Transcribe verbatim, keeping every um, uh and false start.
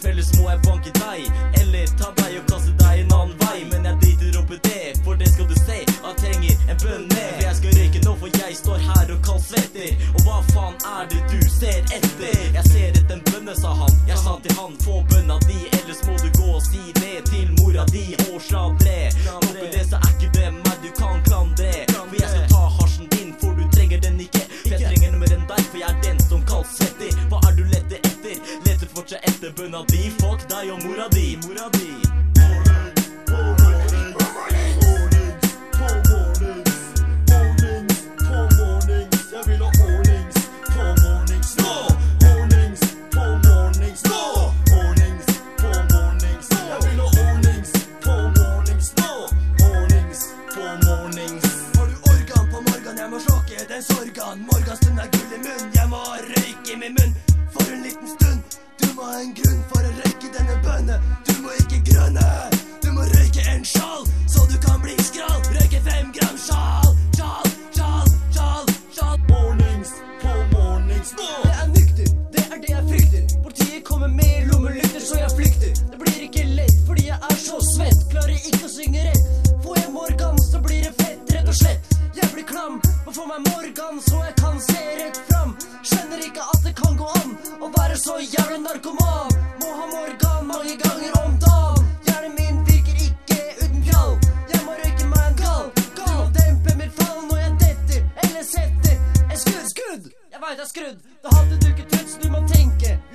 tilfelle må jeg banke deg, eller ta deg og kaste deg en annen vei. Men jeg driter opp i det, for det skal du se, jeg trenger en bønn ned. For jeg skal røyke nå, for jeg står her og kaldsvetter. Og hva faen er det du ser etter? Jeg ser etter en bønne, sa han. Jeg sa til han, få bønna di, ellers må du gå og si det til mora di. Årsladre, noe det så er ikke det meg du kan klandre. For jeg skal ta hasjen din, for du trenger den ikke. For jeg trenger noe mer enn deg, for jeg er den som kaldsvetter. Hva er du lette etter? Leter fortsatt etter bønna di. Fuck deg og mora di, mora di. Den sorgan, morgenstund er gull i munn. Jeg må ha røyk i min munn for en liten stund. Du må ha en grunn for å røyke denne bønne. Du må ikke grønne. Du må røyke en sjal, så du kan bli skral. Røyke fem gram sjal. Sjal, sjal, sjal, sjal. Mornings på mornings nå. Jeg er nykter, det er det jeg frykter. Politiet kommer med lommelykter, så jeg flykter. Det blir ikke lett, fordi jeg er så svett. Klarer ikke å synge rett. Får jeg morgan, så blir det fett, rett og slett. Jeg blir klam, må få meg morgan så jeg kan se rett fram. Skjønner ikke at det kan gå an å være så jævlig narkoman. Må ha morgan mange ganger om dagen. Hjernen min virker ikke uten pjall. Jeg må røyke meg en gal. Du må dempe mitt fall når jeg detter, eller setter en skudd, skudd. Jeg vet jeg er skrudd, da hadde du ikke trodd, så du må tenke.